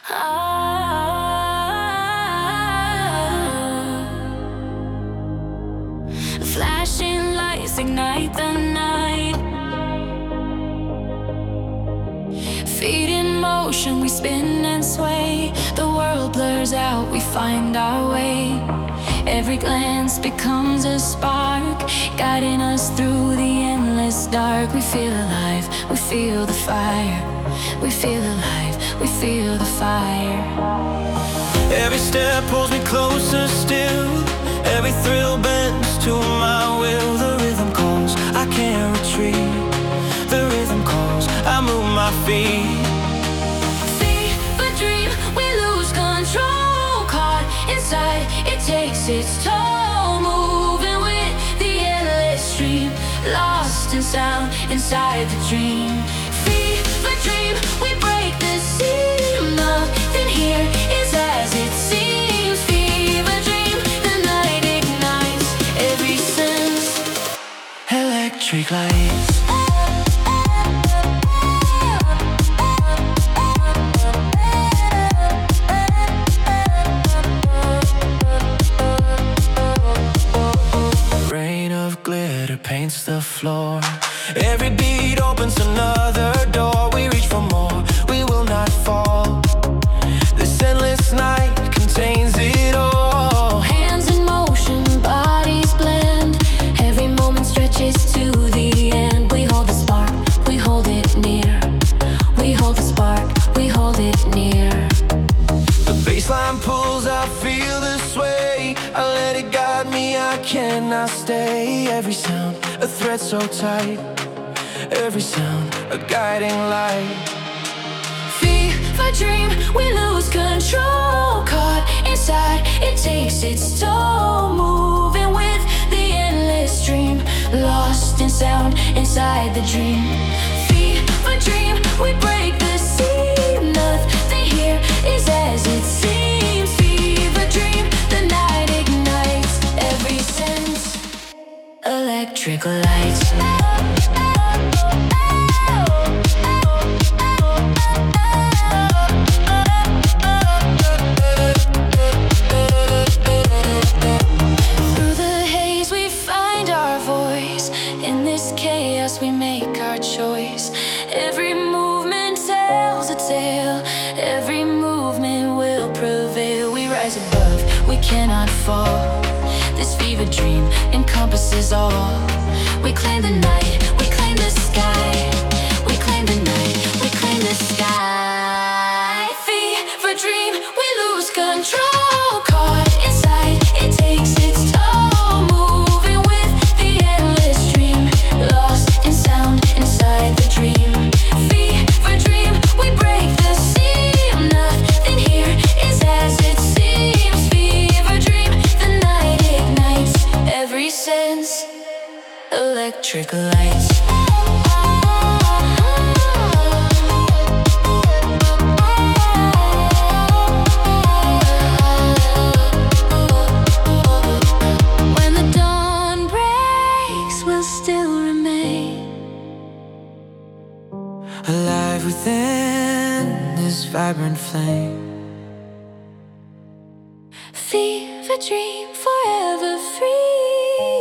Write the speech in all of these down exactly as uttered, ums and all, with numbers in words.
Ah, flashing lights ignite the night. Feet in motion, we spin and sway. The world blurs out, we find our way. Every glance becomes a spark, guiding us through the endless dark. We feel alive, we feel the fire. We feel alive, we feel the fire. Every step pulls me closer still. Every thrill bends to my will. The rhythm calls, I can't retreat. The rhythm calls, I move my feet. Fever dream, we lose control. Caught inside, it takes its toll. Moving with the endless stream, lost in sound inside the dream. Fever dream, we break the seam. Nothing here is as it seems. Fever dream, the night ignites every sense. Electric lights. Rain of glitter paints the floor. Every beat opens another door. We reach for more, we will not fall. This endless night contains it all. Hands in motion, bodies blend. Every moment stretches to the end. We hold the spark, we hold it near. We hold the spark, we hold it near. The baseline pulls, I feel the sway. I let it guide me, I cannot stay. Every sound, a thread so tight. Every sound, a guiding light. Fever dream, we lose control. Caught inside, it takes its toll. Moving with the endless stream, lost in sound inside the dream. Fever dream, we break the seam. Nothing here is as it seems. Fever dream, the night ignites every sense. Electric lights. Through the haze we find our voice. In this chaos we make our choice. Every movement tells a tale. Every movement will prevail. We rise above, we cannot fall. This fever dream encompasses all. We claim the night, we claim the sky. We claim the night, we claim the sky. Fever dream, we lose control. Caught inside, it takes its toll. Moving with the endless stream, lost in sound inside the dream. Fever dream, we break the seam. Nothing here is as it seems. Fever dream, the night ignites every sense. Electric lights. When the dawn breaks, we'll still remain Alive within this vibrant flame. fever dream, forever free.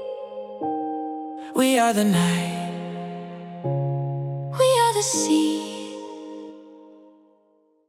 We are the night. We are the sea.